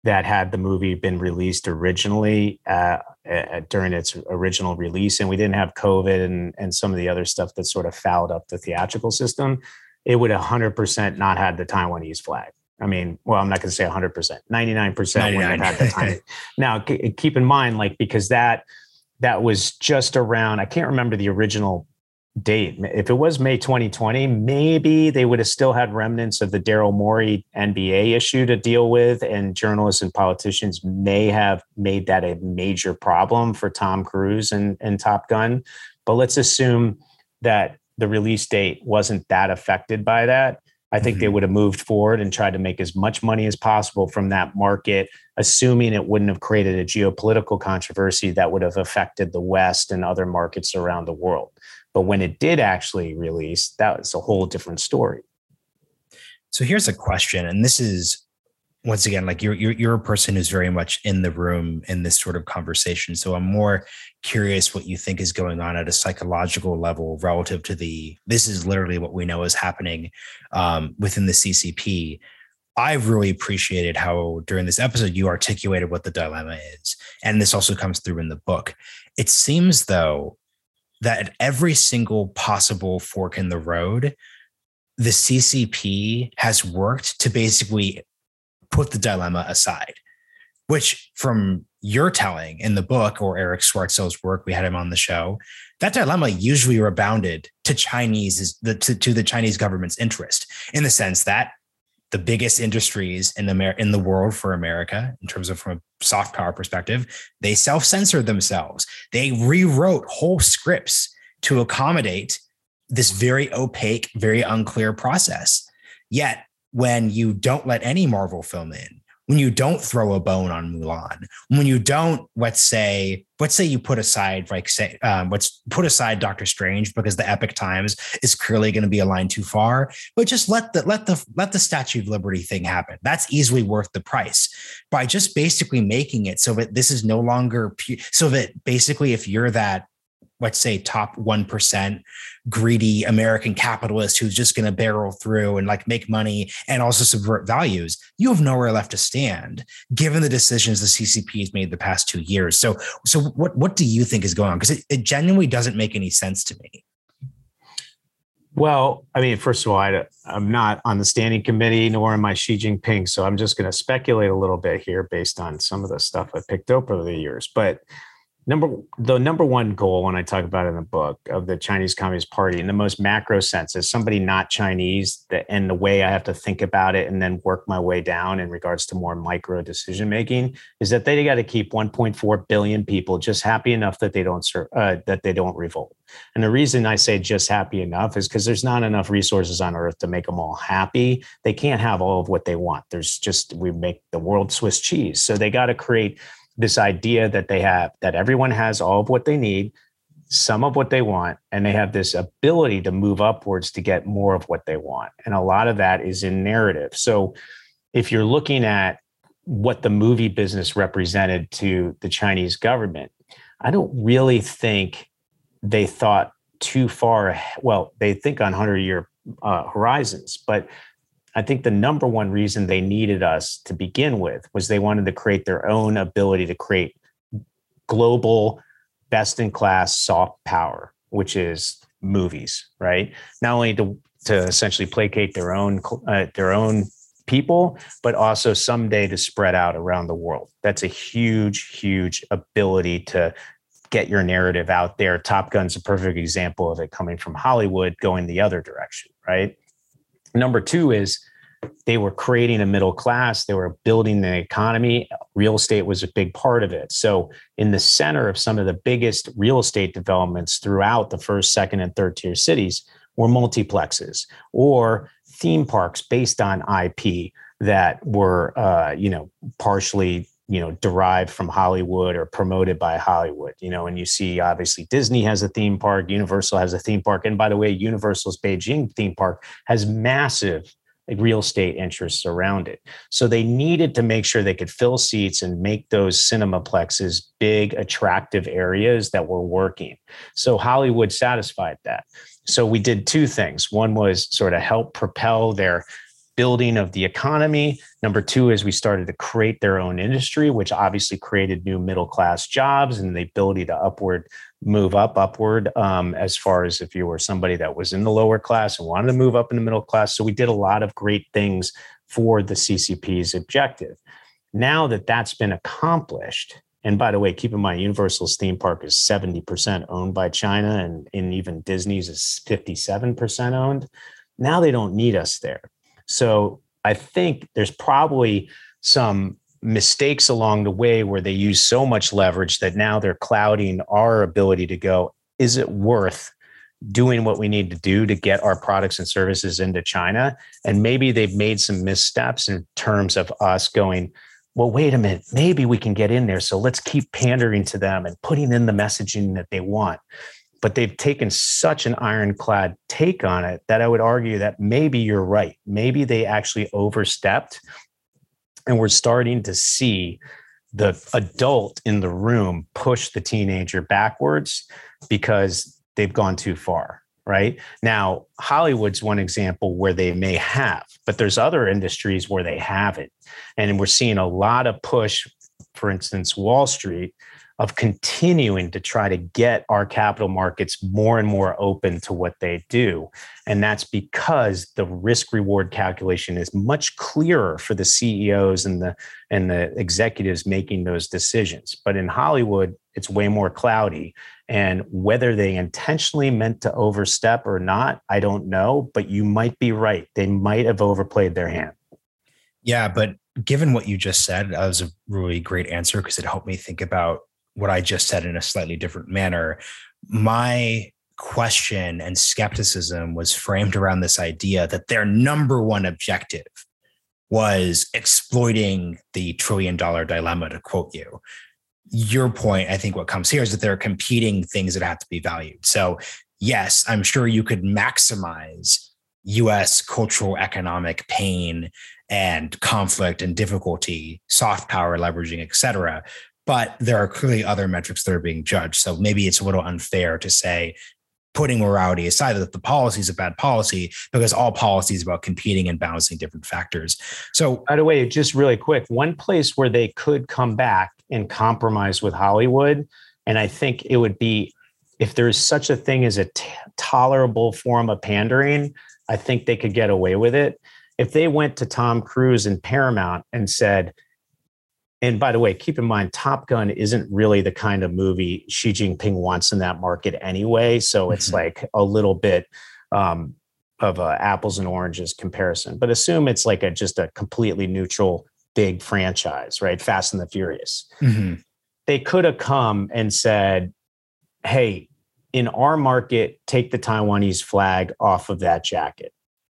that had the movie been released originally uh, uh, during its original release, and we didn't have COVID and, and some of the other stuff that sort of fouled up the theatrical system, it would one hundred percent not had the Taiwanese flag. I mean, well, I'm not going to say one hundred percent. ninety-nine percent wouldn't have had the Taiwanese. Now, keep in mind, like, because that that was just around, I can't remember the original date. If it was May twenty twenty, maybe they would have still had remnants of the Daryl Morey N B A issue to deal with, and journalists and politicians may have made that a major problem for Tom Cruise and, and Top Gun. But let's assume that the release date wasn't that affected by that. I think mm-hmm. they would have moved forward and tried to make as much money as possible from that market, assuming it wouldn't have created a geopolitical controversy that would have affected the West and other markets around the world. But when it did actually release, that was a whole different story. So here's a question, and this is, once again, like you're, you're you're a person who's very much in the room in this sort of conversation. So I'm more curious what you think is going on at a psychological level relative to the, this is literally what we know is happening um, within the C C P. I've really appreciated how during this episode you articulated what the dilemma is. And this also comes through in the book. It seems, though, that at every single possible fork in the road, the C C P has worked to basically put the dilemma aside, which from your telling in the book or Eric Schwartzel's work, we had him on the show, that dilemma usually rebounded to Chinese, to, to the Chinese government's interest, in the sense that the biggest industries in the, in the world for America, in terms of from a soft power perspective, they self-censored themselves. They rewrote whole scripts to accommodate this very opaque, very unclear process. Yet, when you don't let any Marvel film in, when you don't throw a bone on Mulan, when you don't, let's say, let's say you put aside, like say, um, let's put aside Doctor Strange because the Epic Times is clearly going to be a line too far, but just let the let the let the Statue of Liberty thing happen. That's easily worth the price by just basically making it so that this is no longer pu- so that basically if you're that, let's say, top one percent greedy American capitalist who's just going to barrel through and like make money and also subvert values, you have nowhere left to stand given the decisions the C C P has made the past two years. So, so what, what do you think is going on? Because it, it genuinely doesn't make any sense to me. Well, I mean, first of all, I, I'm not on the standing committee, nor am I Xi Jinping. So I'm just going to speculate a little bit here based on some of the stuff I picked up over the years. But Number the number one goal when I talk about it in the book of the Chinese Communist Party in the most macro sense as somebody not Chinese, that and the way I have to think about it and then work my way down in regards to more micro decision making is that they got to keep one point four billion people just happy enough that they don't uh, that they don't revolt. And the reason I say just happy enough is because there's not enough resources on earth to make them all happy. They can't have all of what they want. There's just we make the world Swiss cheese, so they got to create this idea that they have, that everyone has all of what they need, some of what they want, and they have this ability to move upwards to get more of what they want. And a lot of that is in narrative. So if you're looking at what the movie business represented to the Chinese government, I don't really think they thought too far. Well, they think on hundred-year uh, horizons, but I think the number one reason they needed us to begin with was they wanted to create their own ability to create global, best-in-class soft power, which is movies, right? Not only to, to essentially placate their own uh, their own people, but also someday to spread out around the world. That's a huge, huge ability to get your narrative out there. Top Gun's a perfect example of it coming from Hollywood going the other direction, right? Number two is they were creating a middle class. They were building the economy. Real estate was a big part of it. So in the center of some of the biggest real estate developments throughout the first, second, and third tier cities were multiplexes or theme parks based on I P that were, uh, you know, partially you know, derived from Hollywood or promoted by Hollywood, you know, and you see obviously Disney has a theme park, Universal has a theme park. And by the way, Universal's Beijing theme park has massive real estate interests around it. So they needed to make sure they could fill seats and make those cinemaplexes big, attractive areas that were working. So Hollywood satisfied that. So we did two things. One was sort of help propel their building of the economy. Number two is we started to create their own industry, which obviously created new middle-class jobs and the ability to upward move up upward um, as far as if you were somebody that was in the lower class and wanted to move up in the middle class. So we did a lot of great things for the C C P's objective. Now that that's been accomplished, and by the way, keep in mind, Universal's theme park is seventy percent owned by China, and, and even Disney's is fifty-seven percent owned. Now they don't need us there. So I think there's probably some mistakes along the way where they use so much leverage that now they're clouding our ability to go, is it worth doing what we need to do to get our products and services into China? And maybe they've made some missteps in terms of us going, well, wait a minute, maybe we can get in there. So let's keep pandering to them and putting in the messaging that they want. But they've taken such an ironclad take on it that I would argue that maybe you're right. Maybe they actually overstepped, and we're starting to see the adult in the room push the teenager backwards because they've gone too far, right? Now, Hollywood's one example where they may have, but there's other industries where they haven't. And we're seeing a lot of push, for instance, Wall Street, of continuing to try to get our capital markets more and more open to what they do. And that's because the risk reward calculation is much clearer for the C E Os and the and the executives making those decisions. But in Hollywood, it's way more cloudy. And whether they intentionally meant to overstep or not, I don't know, but you might be right. They might have overplayed their hand. Yeah, but given what you just said, that was a really great answer because it helped me think about what I just said in a slightly different manner. My question and skepticism was framed around this idea that their number one objective was exploiting the trillion dollar dilemma, to quote you. Your point, I think what comes here is that there are competing things that have to be valued. So yes, I'm sure you could maximize U S cultural economic pain and conflict and difficulty, soft power leveraging, et cetera. But there are clearly other metrics that are being judged. So maybe it's a little unfair to say, putting morality aside, that the policy is a bad policy because all policy is about competing and balancing different factors. So, by the way, just really quick, one place where they could come back and compromise with Hollywood, and I think it would be if there's such a thing as a t- tolerable form of pandering, I think they could get away with it. If they went to Tom Cruise and Paramount and said, and by the way, keep in mind, Top Gun isn't really the kind of movie Xi Jinping wants in that market anyway. So it's mm-hmm. like a little bit um, of a apples and oranges comparison. But assume it's like a just a completely neutral big franchise, right? Fast and the Furious. Mm-hmm. They could have come and said, hey, in our market, take the Taiwanese flag off of that jacket.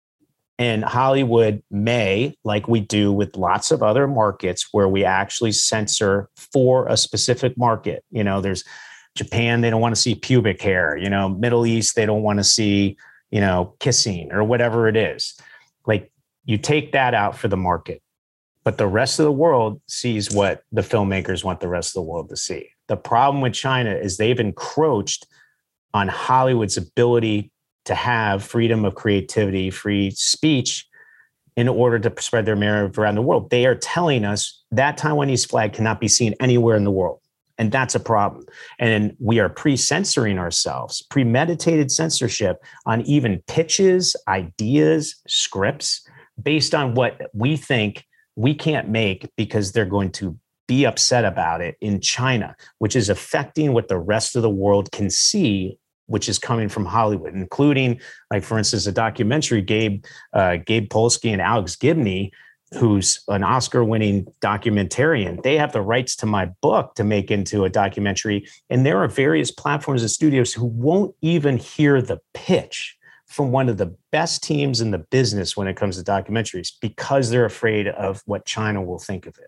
And Hollywood may, like we do with lots of other markets where we actually censor for a specific market. You know, there's Japan, they don't want to see pubic hair. You know, Middle East, they don't want to see, you know, kissing or whatever it is. Like you take that out for the market, but the rest of the world sees what the filmmakers want the rest of the world to see. The problem with China is they've encroached on Hollywood's ability to have freedom of creativity, free speech in order to spread their narrative around the world. They are telling us that Taiwanese flag cannot be seen anywhere in the world. And that's a problem. And we are pre-censoring ourselves, premeditated censorship on even pitches, ideas, scripts, based on what we think we can't make because they're going to be upset about it in China, which is affecting what the rest of the world can see, which is coming from Hollywood, including, like, for instance, a documentary, Gabe uh, Gabe Polsky and Alex Gibney, who's an Oscar-winning documentarian. They have the rights to my book to make into a documentary. And there are various platforms and studios who won't even hear the pitch from one of the best teams in the business when it comes to documentaries because they're afraid of what China will think of it.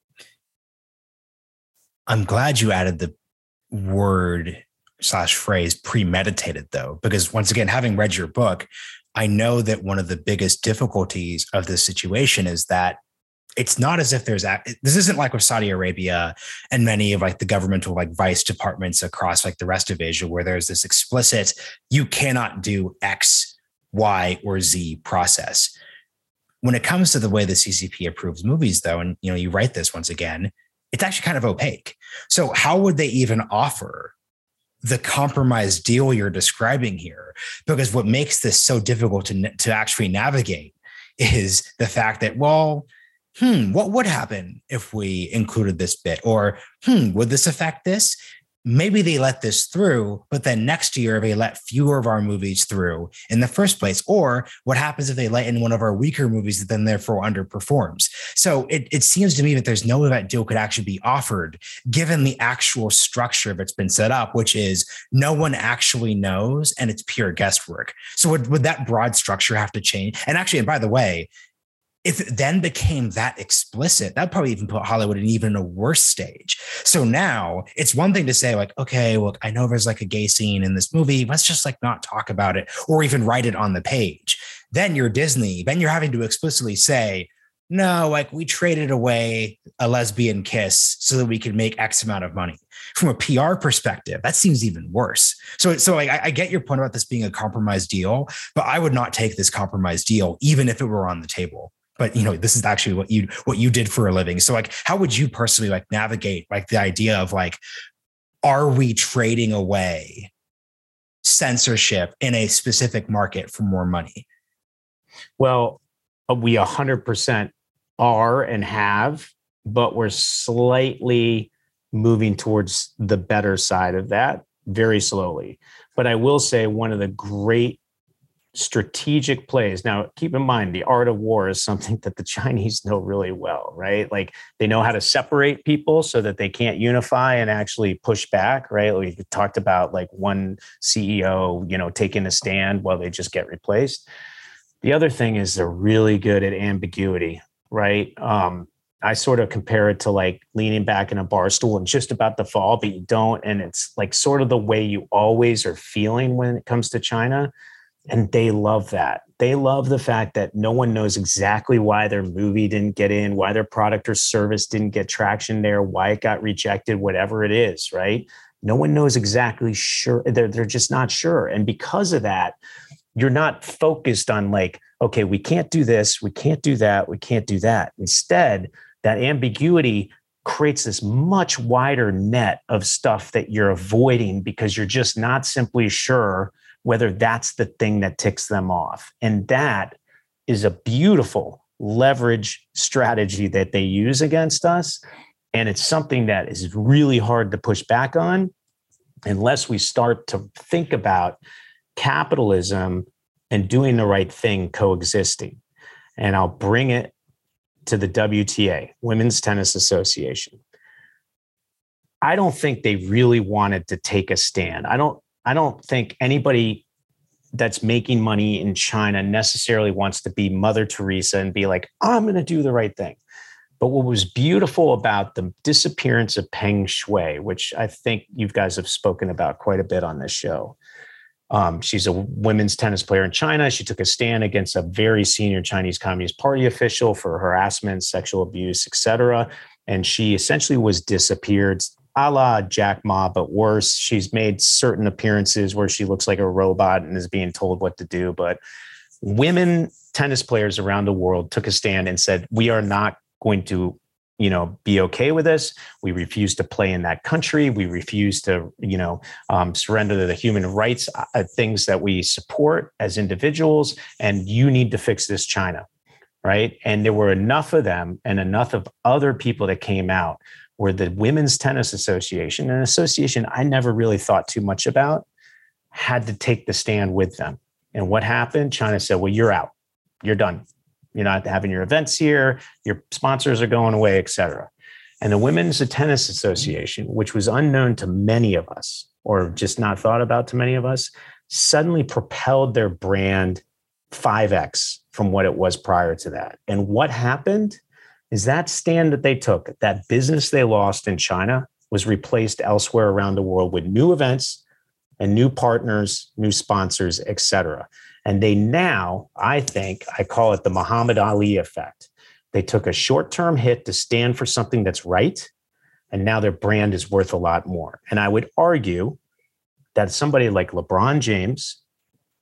I'm glad you added the word slash phrase premeditated, though, because once again, having read your book, I know that one of the biggest difficulties of this situation is that it's not as if there's, this isn't like with Saudi Arabia and many of like the governmental like vice departments across like the rest of Asia, where there's this explicit, you cannot do X, Y, or Z process. When it comes to the way the C C P approves movies, though, and you know, you write this once again, it's actually kind of opaque. So how would they even offer the compromise deal you're describing here? Because what makes this so difficult to, to actually navigate is the fact that, well, hmm, what would happen if we included this bit? Or, hmm, would this affect this? Maybe they let this through, but then next year they let fewer of our movies through in the first place. Or what happens if they let in one of our weaker movies that then therefore underperforms? So it, it seems to me that there's no way that deal could actually be offered given the actual structure that's been set up, which is no one actually knows and it's pure guesswork. So would, would that broad structure have to change? And actually, and by the way, if it then became that explicit, that'd probably even put Hollywood in even a worse stage. So now it's one thing to say like, okay, well, I know there's like a gay scene in this movie. Let's just like not talk about it or even write it on the page. Then you're Disney. Then you're having to explicitly say, no, like we traded away a lesbian kiss so that we could make X amount of money. From a P R perspective, that seems even worse. So, so like, I, I get your point about this being a compromise deal, but I would not take this compromise deal, even if it were on the table. But, you know, this is actually what you what you did for a living. So like, how would you personally like navigate like the idea of like, are we trading away censorship in a specific market for more money? Well, we one hundred percent are and have, but we're slightly moving towards the better side of that very slowly. But I will say one of the great strategic plays. Now, keep in mind, the art of war is something that the Chinese know really well, right? Like they know how to separate people so that they can't unify and actually push back, right? We talked about like one C E O, you know, taking a stand while they just get replaced. The other thing is they're really good at ambiguity, right? Um, I sort of compare it to like leaning back in a bar stool and just about to fall, but you don't. And it's like sort of the way you always are feeling when it comes to China. And they love that. They love the fact that no one knows exactly why their movie didn't get in, why their product or service didn't get traction there, why it got rejected, whatever it is, right? No one knows exactly sure. They're, they're just not sure. And because of that, you're not focused on like, okay, we can't do this, we can't do that, we can't do that. Instead, that ambiguity creates this much wider net of stuff that you're avoiding because you're just not simply sure whether that's the thing that ticks them off. And that is a beautiful leverage strategy that they use against us. And it's something that is really hard to push back on unless we start to think about capitalism and doing the right thing coexisting. And I'll bring it to the W T A, Women's Tennis Association. I don't think they really wanted to take a stand. I don't I don't think anybody that's making money in China necessarily wants to be Mother Teresa and be like, I'm going to do the right thing. But what was beautiful about the disappearance of Peng Shuai, which I think you guys have spoken about quite a bit on this show. Um, she's a women's tennis player in China. She took a stand against a very senior Chinese Communist Party official for harassment, sexual abuse, et cetera. And she essentially was disappeared, a la Jack Ma, but worse. She's made certain appearances where she looks like a robot and is being told what to do. But women tennis players around the world took a stand and said, we are not going to, you know, be okay with this. We refuse to play in that country. We refuse to, you know, um, surrender to the human rights uh, things that we support as individuals. And you need to fix this, China, right? And there were enough of them and enough of other people that came out where the Women's Tennis Association, an association I never really thought too much about, had to take the stand with them. And what happened? China said, well, you're out. You're done. You're not having your events here. Your sponsors are going away, et cetera. And the Women's Tennis Association, which was unknown to many of us, or just not thought about to many of us, suddenly propelled their brand five X from what it was prior to that. And what happened is that stand that they took, that business they lost in China, was replaced elsewhere around the world with new events and new partners, new sponsors, et cetera. And they now, I think, I call it the Muhammad Ali effect. They took a short-term hit to stand for something that's right, and now their brand is worth a lot more. And I would argue that somebody like LeBron James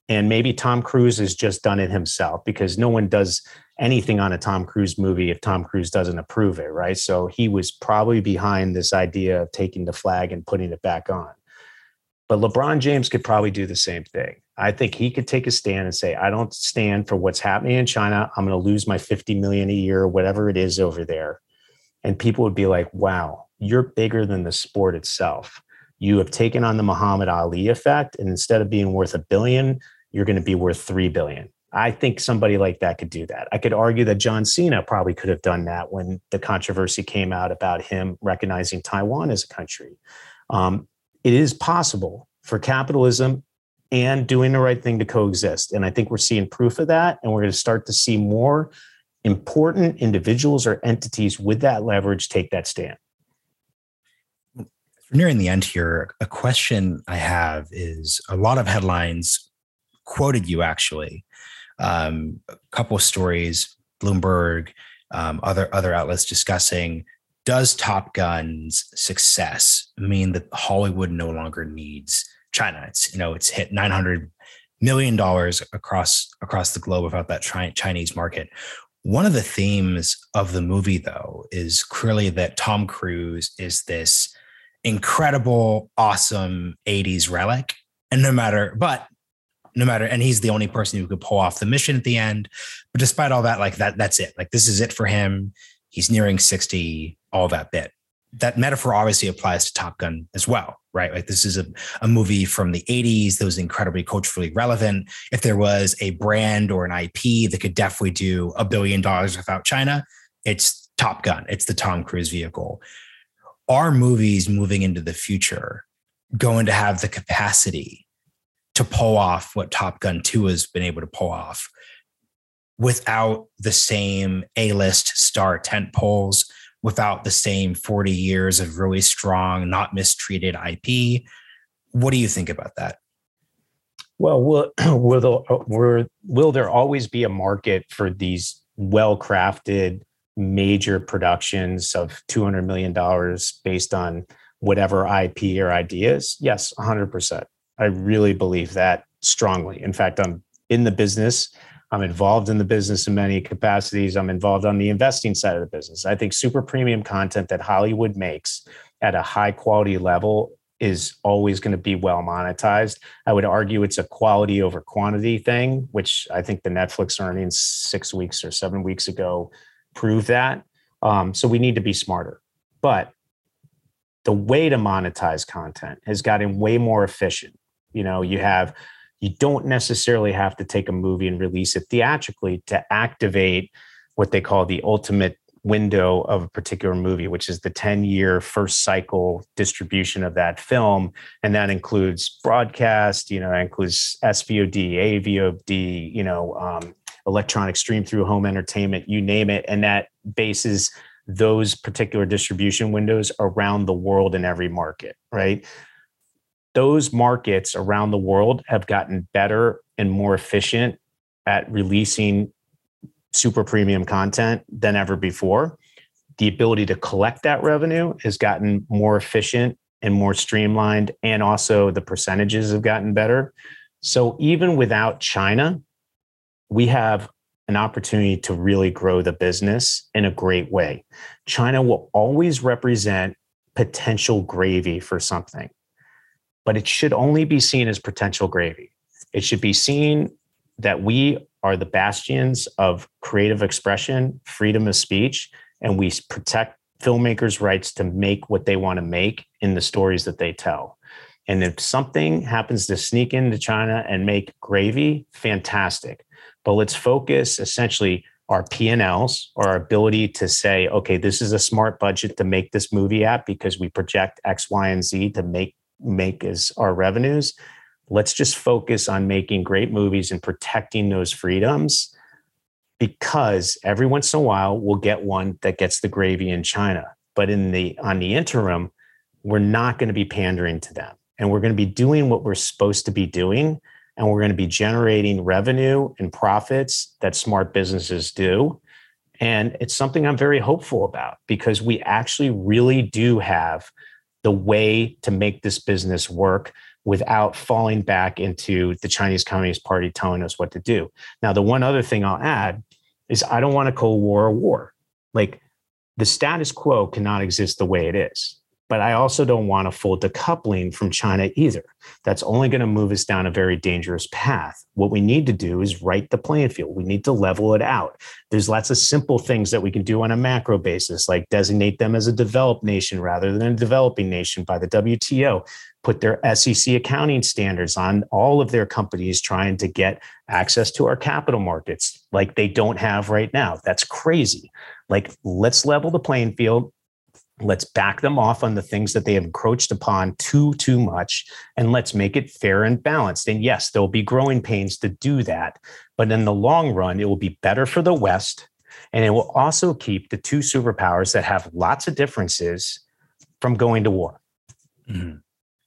And maybe Tom Cruise has just done it himself, because no one does anything on a Tom Cruise movie if Tom Cruise doesn't approve it, right? So he was probably behind this idea of taking the flag and putting it back on. But LeBron James could probably do the same thing. I think he could take a stand and say, I don't stand for what's happening in China. I'm going to lose my fifty million dollars a year, or whatever it is over there. And people would be like, wow, you're bigger than the sport itself. You have taken on the Muhammad Ali effect, and instead of being worth a billion, you're going to be worth three billion. I think somebody like that could do that. I could argue that John Cena probably could have done that when the controversy came out about him recognizing Taiwan as a country. Um, it is possible for capitalism and doing the right thing to coexist. And I think we're seeing proof of that. And we're going to start to see more important individuals or entities with that leverage take that stand. We're nearing the end here. A question I have is, a lot of headlines quoted you actually. Um, a couple of stories, Bloomberg, um, other other outlets discussing, does Top Gun's success mean that Hollywood no longer needs China? It's, you know, it's hit nine hundred million dollars across across the globe without that chi- Chinese market. One of the themes of the movie, though, is clearly that Tom Cruise is this incredible, awesome eighties relic, and no matter, but no matter, and he's the only person who could pull off the mission at the end. But despite all that, like that, that's it. Like, this is it for him. He's nearing sixty, all that bit. That metaphor obviously applies to Top Gun as well, right? Like, this is a, a movie from the eighties that was incredibly culturally relevant. If there was a brand or an I P that could definitely do a billion dollars without China, it's Top Gun. It's the Tom Cruise vehicle. Are movies moving into the future going to have the capacity to pull off what Top Gun two has been able to pull off without the same A-list star tent poles, without the same forty years of really strong, not mistreated I P? What do you think about that? Well, will, will, the, will, will there always be a market for these well-crafted major productions of two hundred million dollars based on whatever I P or ideas? Yes, one hundred percent. I really believe that strongly. In fact, I'm in the business. I'm involved in the business in many capacities. I'm involved on the investing side of the business. I think super premium content that Hollywood makes at a high quality level is always going to be well monetized. I would argue it's a quality over quantity thing, which I think the Netflix earnings six weeks or seven weeks ago proved that. Um, so we need to be smarter. But the way to monetize content has gotten way more efficient. You know, you have, you don't necessarily have to take a movie and release it theatrically to activate what they call the ultimate window of a particular movie, which is the ten-year first cycle distribution of that film. And that includes broadcast, you know, that includes S V O D, A V O D, you know, um, electronic stream through home entertainment, you name it. And that bases those particular distribution windows around the world in every market, right? Those markets around the world have gotten better and more efficient at releasing super premium content than ever before. The ability to collect that revenue has gotten more efficient and more streamlined, and also the percentages have gotten better. So even without China, we have an opportunity to really grow the business in a great way. China will always represent potential gravy for something, but it should only be seen as potential gravy. It should be seen that we are the bastions of creative expression, freedom of speech, and we protect filmmakers' rights to make what they want to make in the stories that they tell. And if something happens to sneak into China and make gravy, fantastic. But let's focus essentially our P and Ls, or our ability to say, okay, this is a smart budget to make this movie at because we project X, Y, and Z to make, make as our revenues. Let's just focus on making great movies and protecting those freedoms, because every once in a while we'll get one that gets the gravy in China. But in the on the interim, we're not going to be pandering to them. And we're going to be doing what we're supposed to be doing. And we're going to be generating revenue and profits that smart businesses do. And it's something I'm very hopeful about, because we actually really do have the way to make this business work. without falling back into the Chinese Communist Party telling us what to do. Now, the one other thing I'll add is I don't want a Cold War or war. Like, the status quo cannot exist the way it is. But I also don't want a full decoupling from China either. That's only going to move us down a very dangerous path. What we need to do is right the playing field. We need to level it out. There's lots of simple things that we can do on a macro basis, like designate them as a developed nation rather than a developing nation by the W T O, put their S E C accounting standards on all of their companies trying to get access to our capital markets like they don't have right now. That's crazy. Like, let's level the playing field. Let's back them off on the things that they have encroached upon too, too much, and let's make it fair and balanced. And yes, there'll be growing pains to do that, but in the long run, it will be better for the West, and it will also keep the two superpowers that have lots of differences from going to war. Mm-hmm.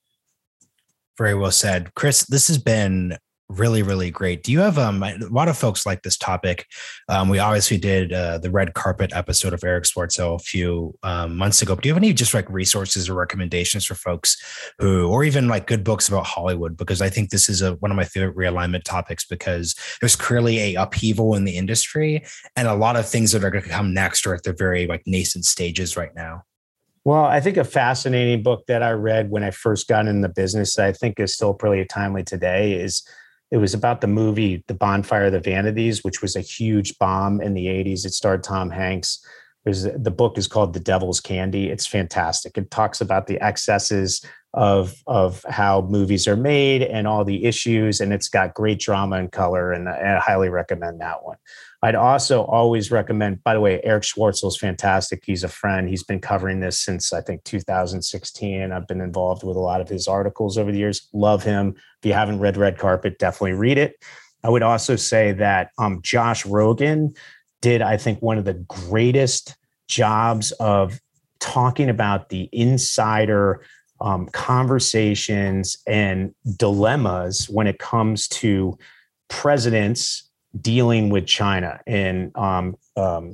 Very well said. Chris, this has been really, really great. Do you have um, a lot of folks like this topic? Um, we obviously did uh, the red carpet episode of Eric Schwartzel a few um, months ago. But do you have any just like resources or recommendations for folks who, or even like good books about Hollywood? Because I think this is a, one of my favorite realignment topics, because there's clearly a upheaval in the industry, and a lot of things that are going to come next are at the very like nascent stages right now. Well, I think a fascinating book that I read when I first got in the business that I think is still pretty timely today is it was about the movie, The Bonfire of the Vanities, which was a huge bomb in the eighties. It starred Tom Hanks. It was, the book is called The Devil's Candy. It's fantastic. It talks about the excesses of, of how movies are made and all the issues, and it's got great drama and color, and I highly recommend that one. I'd also always recommend, by the way, Eric Schwartzel is fantastic. He's a friend. He's been covering this since, I think, two thousand sixteen. I've been involved with a lot of his articles over the years. Love him. If you haven't read Red Carpet, definitely read it. I would also say that um, Josh Rogan did, I think, one of the greatest jobs of talking about the insider um, conversations and dilemmas when it comes to presidents dealing with China and um, um,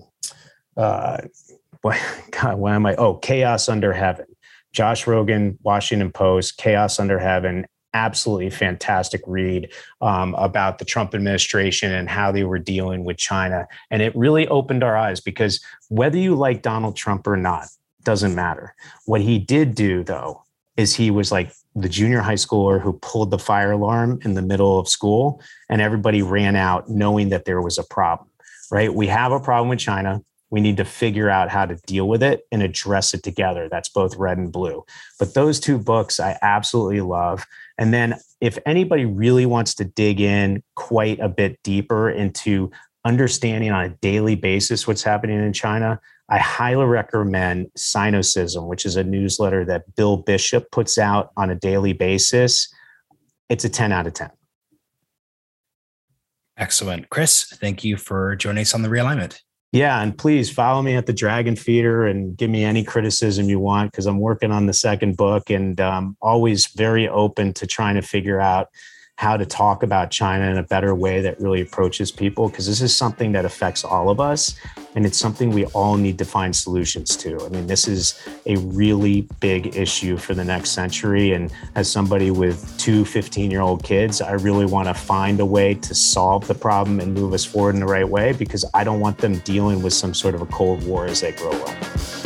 uh, what, God, why am I? Oh, Chaos Under Heaven. Josh Rogan, Washington Post, Chaos Under Heaven. Absolutely fantastic read um, about the Trump administration and how they were dealing with China. And it really opened our eyes, because whether you like Donald Trump or not, doesn't matter. What he did do, though, is he was like the junior high schooler who pulled the fire alarm in the middle of school, and everybody ran out knowing that there was a problem, right? We have a problem with China. We need to figure out how to deal with it and address it together. That's both red and blue. But those two books I absolutely love. And then if anybody really wants to dig in quite a bit deeper into understanding on a daily basis what's happening in China, I highly recommend Sinocism, which is a newsletter that Bill Bishop puts out on a daily basis. It's a ten out of ten. Excellent. Chris, thank you for joining us on The Realignment. Yeah, and please follow me at the Dragon Feeder and give me any criticism you want, because I'm working on the second book, and um, always very open to trying to figure out how to talk about China in a better way that really approaches people, because this is something that affects all of us, and it's something we all need to find solutions to. I mean, this is a really big issue for the next century, and as somebody with two fifteen-year-old kids, I really want to find a way to solve the problem and move us forward in the right way, because I don't want them dealing with some sort of a Cold War as they grow up.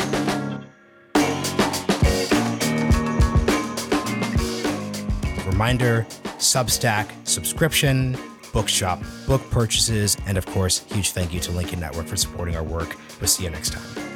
Reminder, Substack, subscription, bookshop, book purchases, and of course, huge thank you to Lincoln Network for supporting our work. We'll see you next time.